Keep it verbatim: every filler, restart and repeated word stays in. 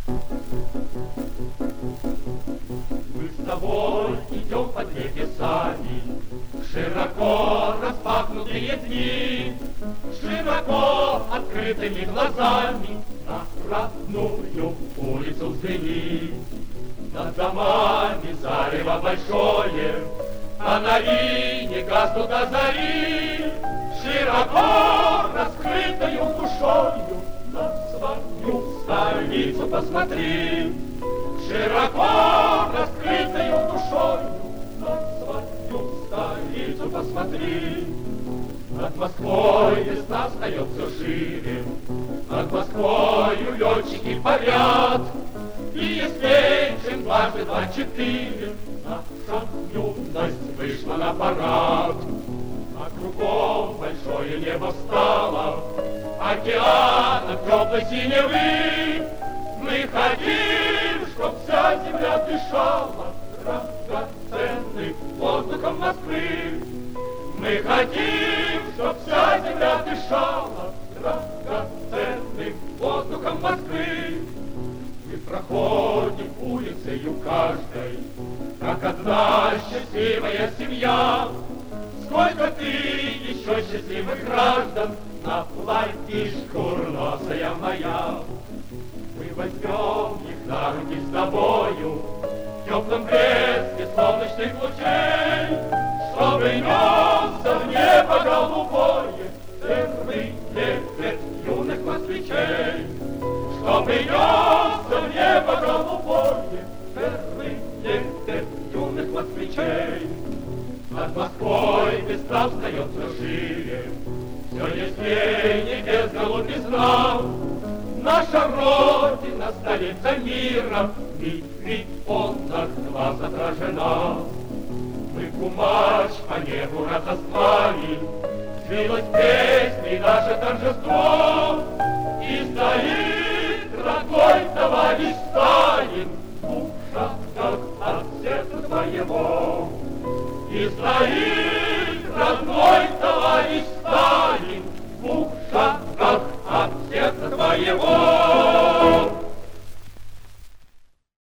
Мы с тобой идем под небесами, широко распахнутые дни, широко открытыми глазами на родную улицу взгляни. Над домами зарево большое, фонари не гаснут до зари, широко раскрытою душою на свою столицу посмотри. Широко раскрытою душою на свою столицу посмотри. Над Москвой весна встает все шире, над Москвою летчики парят. И если чем дважды два четыре, наша юность вышла на парад. А кругом большое небо встало, океана теплой синевы. Мы хотим, чтоб вся земля дышала драгоценным воздухом Москвы. Мы хотим, чтоб вся земля дышала драгоценным воздухом Москвы. Мы проходим улицею каждой, как одна счастливая семья. Сколько ты еще счастливых граждан наплатишь, курносая моя. Мы возьмем их на руки с тобою в теплом блеске солнечных лучей, чтобы несся в небо голубое первый лет юных москвичей. Чтобы несся в небо голубое первый лет юных москвичей. Над Москвой весна встает все шире, все ясней небес голубизна. Наша Родина, столица мира, в миллионах глаз отражена. Мы кумач по небу разослали, взвилось песни наше торжество, и стоит